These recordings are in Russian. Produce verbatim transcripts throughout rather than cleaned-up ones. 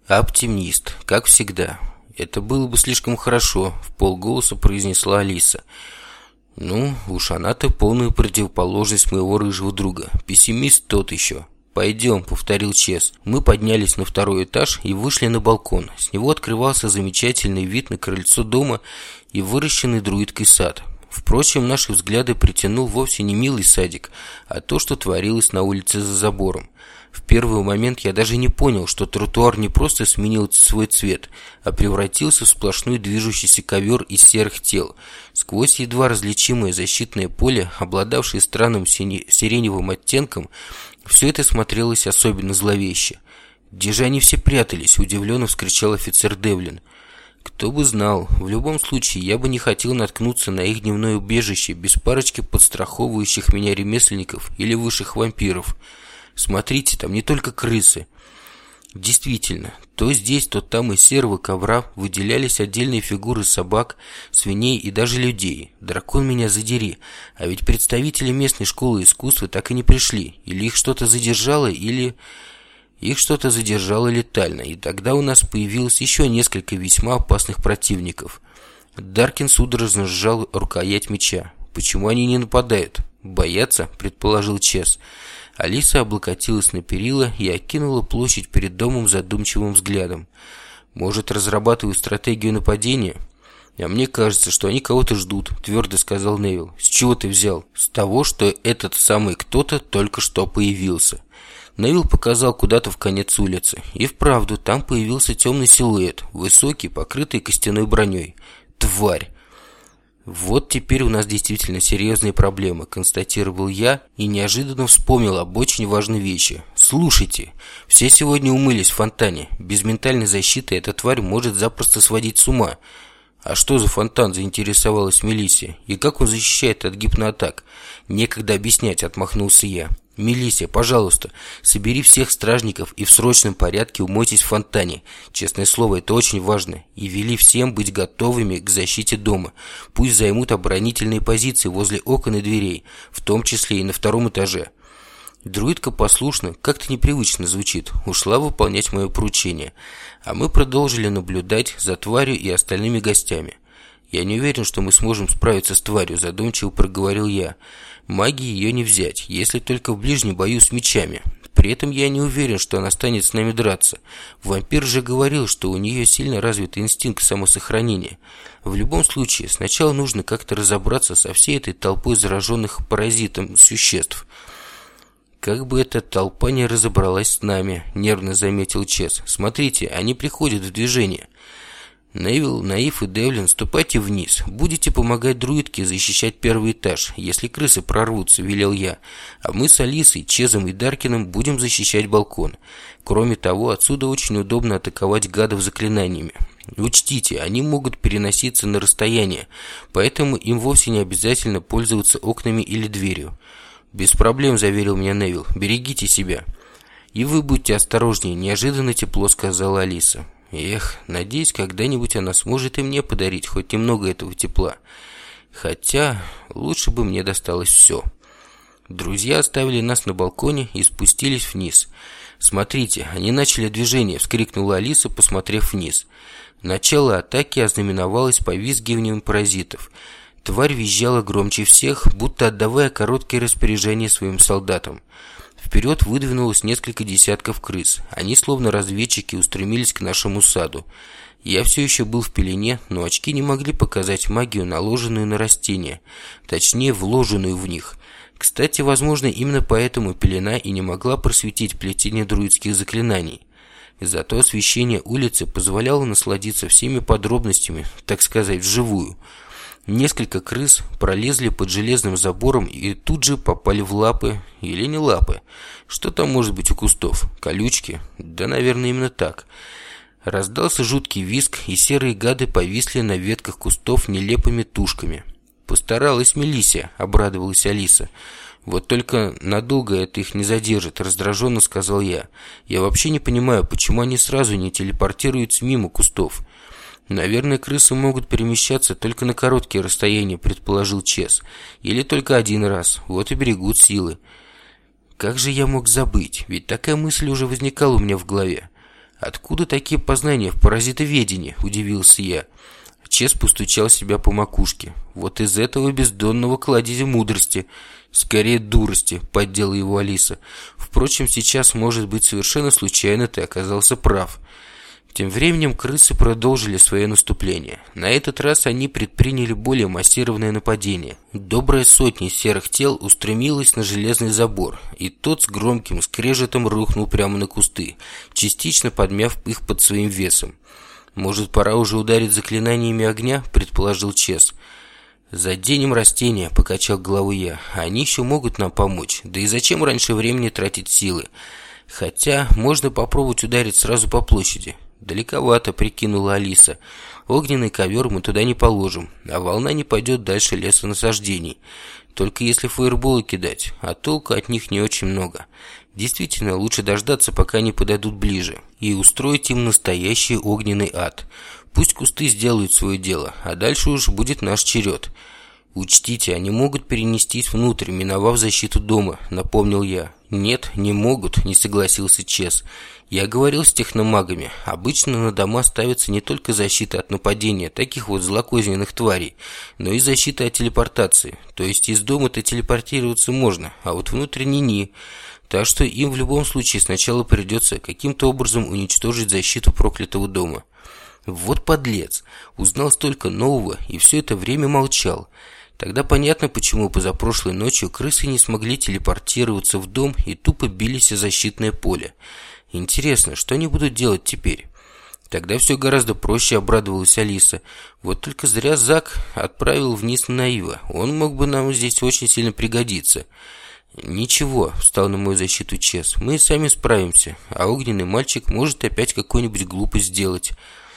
Оптимист, как всегда. Это было бы слишком хорошо, вполголоса произнесла Алиса. Ну, уж она-то полная противоположность моего рыжего друга. Пессимист тот еще. «Пойдем», — повторил Чес. Мы поднялись на второй этаж и вышли на балкон. С него открывался замечательный вид на крыльцо дома и выращенный друидкой сад. Впрочем, наши взгляды притянул вовсе не милый садик, а то, что творилось на улице за забором. В первый момент я даже не понял, что тротуар не просто сменил свой цвет, а превратился в сплошной движущийся ковер из серых тел. Сквозь едва различимое защитное поле, обладавшее странным сиреневым оттенком, все это смотрелось особенно зловеще. «Где же они все прятались?» – удивленно вскричал офицер Девлин. Кто бы знал, в любом случае я бы не хотел наткнуться на их дневное убежище без парочки подстраховывающих меня ремесленников или высших вампиров. Смотрите, там не только крысы. Действительно, то здесь, то там из серого ковра выделялись отдельные фигуры собак, свиней и даже людей. Дракон меня задери, а ведь представители местной школы искусства так и не пришли. Или их что-то задержало, или... Их что-то задержало летально, и тогда у нас появилось еще несколько весьма опасных противников. Даркин судорожно сжал рукоять меча. «Почему они не нападают?» «Боятся», — предположил Чес. Алиса облокотилась на перила и окинула площадь перед домом задумчивым взглядом. «Может, разрабатывают стратегию нападения?» «А мне кажется, что они кого-то ждут», — твердо сказал Невилл. «С чего ты взял?» «С того, что этот самый кто-то только что появился». Невилл показал куда-то в конец улицы. И вправду, там появился темный силуэт, высокий, покрытый костяной броней. Тварь! Вот теперь у нас действительно серьезные проблемы, констатировал я и неожиданно вспомнил об очень важной вещи. Слушайте, все сегодня умылись в фонтане. Без ментальной защиты эта тварь может запросто сводить с ума. «А что за фонтан?» – заинтересовалась Мелиссия. «И как он защищает от гипноатак?» «Некогда объяснять», – отмахнулся я. «Мелиссия, пожалуйста, собери всех стражников и в срочном порядке умойтесь в фонтане. Честное слово, это очень важно. И вели всем быть готовыми к защите дома. Пусть займут оборонительные позиции возле окон и дверей, в том числе и на втором этаже». Друидка послушно, как-то непривычно звучит, ушла выполнять мое поручение, а мы продолжили наблюдать за тварью и остальными гостями. «Я не уверен, что мы сможем справиться с тварью», – задумчиво проговорил я. «Магии ее не взять, если только в ближнем бою с мечами. При этом я не уверен, что она станет с нами драться. Вампир же говорил, что у нее сильно развит инстинкт самосохранения. В любом случае, сначала нужно как-то разобраться со всей этой толпой зараженных паразитом существ». «Как бы эта толпа не разобралась с нами», – нервно заметил Чес. «Смотрите, они приходят в движение». «Невилл, Наив и Девлин, ступайте вниз. Будете помогать друидке защищать первый этаж, если крысы прорвутся», – велел я. «А мы с Алисой, Чезом и Даркином будем защищать балкон. Кроме того, отсюда очень удобно атаковать гадов заклинаниями. Учтите, они могут переноситься на расстояние, поэтому им вовсе не обязательно пользоваться окнами или дверью». «Без проблем», – заверил меня Невилл. «Берегите себя». «И вы будьте осторожнее», – неожиданно тепло сказала Алиса. Эх, надеюсь, когда-нибудь она сможет и мне подарить хоть немного этого тепла. Хотя лучше бы мне досталось все. Друзья оставили нас на балконе и спустились вниз. «Смотрите, они начали движение», – вскрикнула Алиса, посмотрев вниз. Начало атаки ознаменовалось повизгиванием паразитов. Тварь визжала громче всех, будто отдавая короткие распоряжения своим солдатам. Вперед выдвинулось несколько десятков крыс. Они, словно разведчики, устремились к нашему саду. Я все еще был в пелене, но очки не могли показать магию, наложенную на растения, точнее, вложенную в них. Кстати, возможно, именно поэтому пелена и не могла просветить плетение друидских заклинаний. Зато освещение улицы позволяло насладиться всеми подробностями, так сказать, вживую. Несколько крыс пролезли под железным забором и тут же попали в лапы, или не лапы. Что там может быть у кустов? Колючки? Да, наверное, именно так. Раздался жуткий визг, и серые гады повисли на ветках кустов нелепыми тушками. «Постаралась Мелиссия», — обрадовалась Алиса. «Вот только надолго это их не задержит», — раздраженно сказал я. «Я вообще не понимаю, почему они сразу не телепортируются мимо кустов». «Наверное, крысы могут перемещаться только на короткие расстояния», — предположил Чес. «Или только один раз. Вот и берегут силы». Как же я мог забыть? Ведь такая мысль уже возникала у меня в голове. «Откуда такие познания в паразитоведении?» – удивился я. Чес постучал себя по макушке. «Вот из этого бездонного кладезя мудрости, скорее дурости», – поддела его Алиса. «Впрочем, сейчас, может быть, совершенно случайно ты оказался прав». Тем временем крысы продолжили свое наступление. На этот раз они предприняли более массированное нападение. Добрая сотня серых тел устремилась на железный забор, и тот с громким скрежетом рухнул прямо на кусты, частично подмяв их под своим весом. «Может, пора уже ударить заклинаниями огня?» – предположил Чес. «Заденем растения», – покачал головой я. «Они еще могут нам помочь. Да и зачем раньше времени тратить силы? Хотя можно попробовать ударить сразу по площади». «Далековато», — прикинула Алиса. «Огненный ковер мы туда не положим, а волна не пойдет дальше лесонасаждений. Только если фаерболы кидать, а толку от них не очень много. Действительно, лучше дождаться, пока они подойдут ближе, и устроить им настоящий огненный ад. Пусть кусты сделают свое дело, а дальше уж будет наш черед. Учтите, они могут перенестись внутрь, миновав защиту дома», — напомнил я. «Нет, не могут», — не согласился Чес. «Я говорил с техномагами. Обычно на дома ставится не только защита от нападения таких вот злокозненных тварей, но и защита от телепортации. То есть из дома-то телепортироваться можно, а вот внутрь ни-ни. Так что им в любом случае сначала придется каким-то образом уничтожить защиту проклятого дома». Вот подлец. Узнал столько нового и все это время молчал. Тогда понятно, почему позапрошлой ночью крысы не смогли телепортироваться в дом и тупо бились о защитное поле. Интересно, что они будут делать теперь? Тогда все гораздо проще, обрадовалась Алиса. Вот только зря Зак отправил вниз Наива. Он мог бы нам здесь очень сильно пригодиться. «Ничего», — встал на мою защиту Чес. «Мы сами справимся, а огненный мальчик может опять какую-нибудь глупость сделать».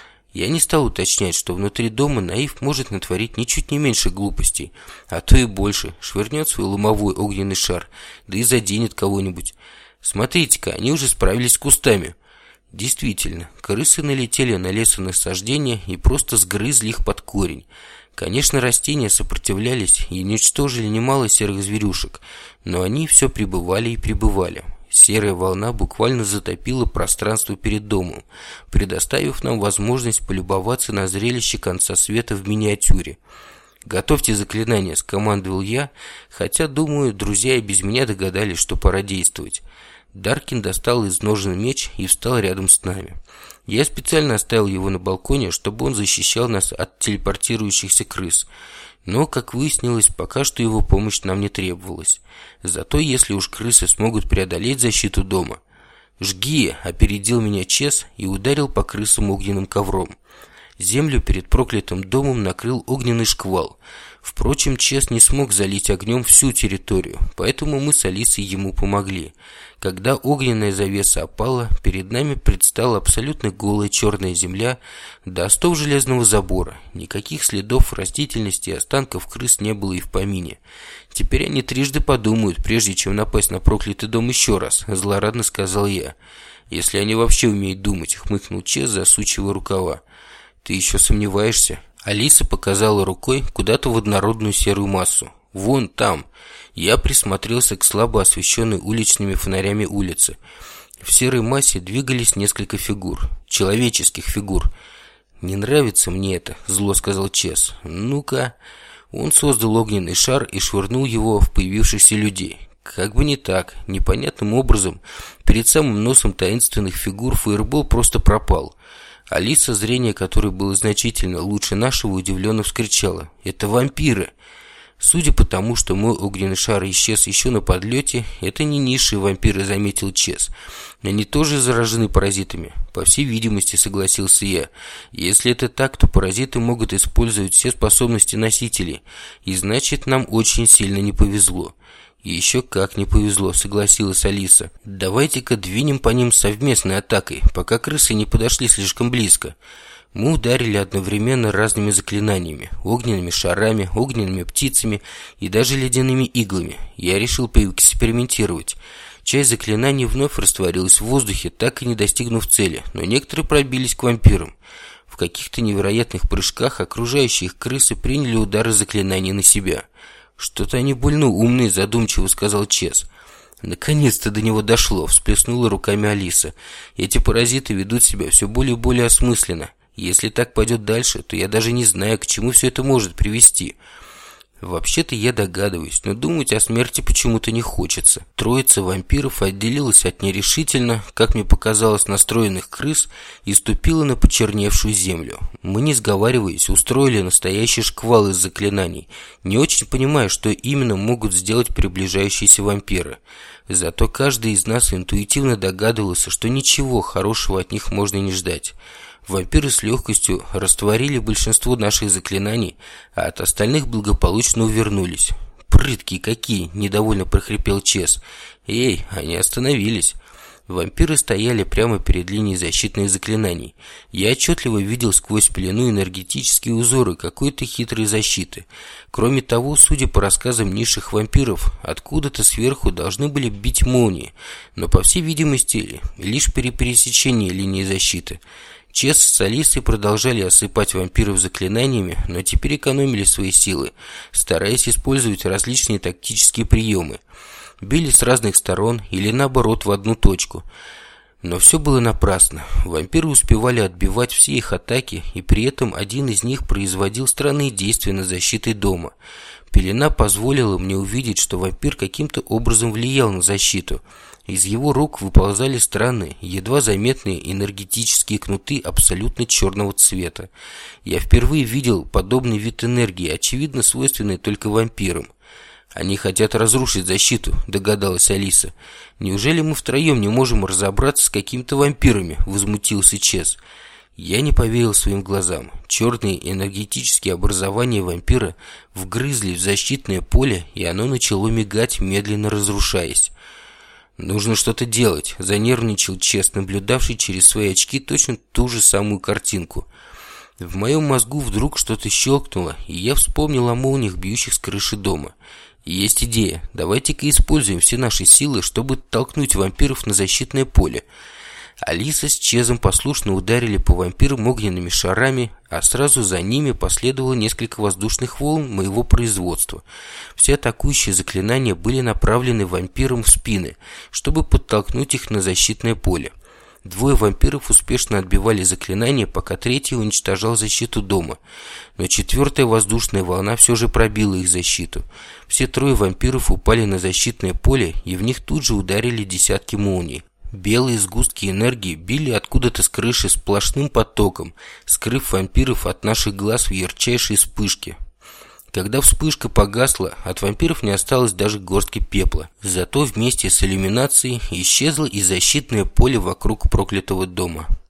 Я не стал уточнять, что внутри дома Наив может натворить ничуть не меньше глупостей, а то и больше. Швырнет свой ломовой огненный шар, да и заденет кого-нибудь. «Смотрите-ка, они уже справились с кустами». Действительно, крысы налетели на лесонасаждения и просто сгрызли их под корень. Конечно, растения сопротивлялись и уничтожили немало серых зверюшек, но они все прибывали и прибывали. Серая волна буквально затопила пространство перед домом, предоставив нам возможность полюбоваться на зрелище конца света в миниатюре. «Готовьте заклинание», — скомандовал я, хотя, думаю, друзья и без меня догадались, что пора действовать. Даркин достал из ножен меч и встал рядом с нами. Я специально оставил его на балконе, чтобы он защищал нас от телепортирующихся крыс. Но, как выяснилось, пока что его помощь нам не требовалась. Зато если уж крысы смогут преодолеть защиту дома... «Жги!» — опередил меня Чес и ударил по крысам огненным ковром. Землю перед проклятым домом накрыл огненный шквал. Впрочем, Чес не смог залить огнем всю территорию, поэтому мы с Алисой ему помогли. Когда огненная завеса опала, перед нами предстала абсолютно голая черная земля до остов железного забора. Никаких следов растительности и останков крыс не было и в помине. «Теперь они трижды подумают, прежде чем напасть на проклятый дом еще раз», — злорадно сказал я. «Если они вообще умеют думать», — хмыкнул Чес, засучивая рукава. «Ты еще сомневаешься?» Алиса показала рукой куда-то в однородную серую массу. «Вон там». Я присмотрелся к слабо освещенной уличными фонарями улице. В серой массе двигались несколько фигур. Человеческих фигур. «Не нравится мне это», — зло сказал Чес. «Ну-ка». Он создал огненный шар и швырнул его в появившихся людей. Как бы не так. Непонятным образом перед самым носом таинственных фигур фаербол просто пропал. Алиса, зрение которой было значительно лучше нашего, удивленно вскричала: «Это вампиры!» Судя по тому, что мой огненный шар исчез еще на подлете, это не низшие вампиры, заметил Чес. Они тоже заражены паразитами. По всей видимости, согласился я. Если это так, то паразиты могут использовать все способности носителей. И значит, нам очень сильно не повезло. И еще как не повезло, согласилась Алиса. Давайте-ка двинем по ним совместной атакой, пока крысы не подошли слишком близко. Мы ударили одновременно разными заклинаниями: огненными шарами, огненными птицами и даже ледяными иглами. Я решил поэкспериментировать. Часть заклинаний вновь растворилась в воздухе, так и не достигнув цели, но некоторые пробились к вампирам. В каких-то невероятных прыжках окружающие их крысы приняли удары заклинаний на себя. «Что-то они больно умные», — задумчиво сказал Чес. Наконец-то до него дошло, всплеснула руками Алиса. Эти паразиты ведут себя все более и более осмысленно. Если так пойдет дальше, то я даже не знаю, к чему все это может привести. Вообще-то я догадываюсь, но думать о смерти почему-то не хочется. Троица вампиров отделилась от нерешительно, как мне показалось, настроенных крыс и ступила на почерневшую землю. Мы, не сговариваясь, устроили настоящий шквал из заклинаний, не очень понимая, что именно могут сделать приближающиеся вампиры. Зато каждый из нас интуитивно догадывался, что ничего хорошего от них можно не ждать. Вампиры с легкостью растворили большинство наших заклинаний, а от остальных благополучно увернулись. «Прыткие какие!» – недовольно прохрипел Чес. «Эй, они остановились!» Вампиры стояли прямо перед линией защитных заклинаний. Я отчетливо видел сквозь пелену энергетические узоры какой-то хитрой защиты. Кроме того, судя по рассказам низших вампиров, откуда-то сверху должны были бить молнии, но, по всей видимости, лишь при пересечении линии защиты. Чес с Алисой продолжали осыпать вампиров заклинаниями, но теперь экономили свои силы, стараясь использовать различные тактические приемы. Били с разных сторон или наоборот в одну точку. Но все было напрасно. Вампиры успевали отбивать все их атаки, и при этом один из них производил странные действия на защитой дома. Пелена позволила мне увидеть, что вампир каким-то образом влиял на защиту. Из его рук выползали странные, едва заметные энергетические кнуты абсолютно черного цвета. Я впервые видел подобный вид энергии, очевидно свойственный только вампирам. «Они хотят разрушить защиту», — догадалась Алиса. «Неужели мы втроем не можем разобраться с какими-то вампирами?» — возмутился Чес. Я не поверил своим глазам. Черные энергетические образования вампира вгрызли в защитное поле, и оно начало мигать, медленно разрушаясь. «Нужно что-то делать», — занервничал Чес, наблюдавший через свои очки точно ту же самую картинку. В моем мозгу вдруг что-то щелкнуло, и я вспомнил о молниях, бьющих с крыши дома. «Есть идея. Давайте-ка используем все наши силы, чтобы толкнуть вампиров на защитное поле». Алиса с Чезом послушно ударили по вампирам огненными шарами, а сразу за ними последовало несколько воздушных волн моего производства. Все атакующие заклинания были направлены вампирам в спины, чтобы подтолкнуть их на защитное поле. Двое вампиров успешно отбивали заклинания, пока третий уничтожал защиту дома. Но четвертая воздушная волна все же пробила их защиту. Все трое вампиров упали на защитное поле, и в них тут же ударили десятки молний. Белые сгустки энергии били откуда-то с крыши сплошным потоком, скрыв вампиров от наших глаз в ярчайшей вспышке. Когда вспышка погасла, от вампиров не осталось даже горстки пепла. Зато вместе с иллюминацией исчезло и защитное поле вокруг проклятого дома.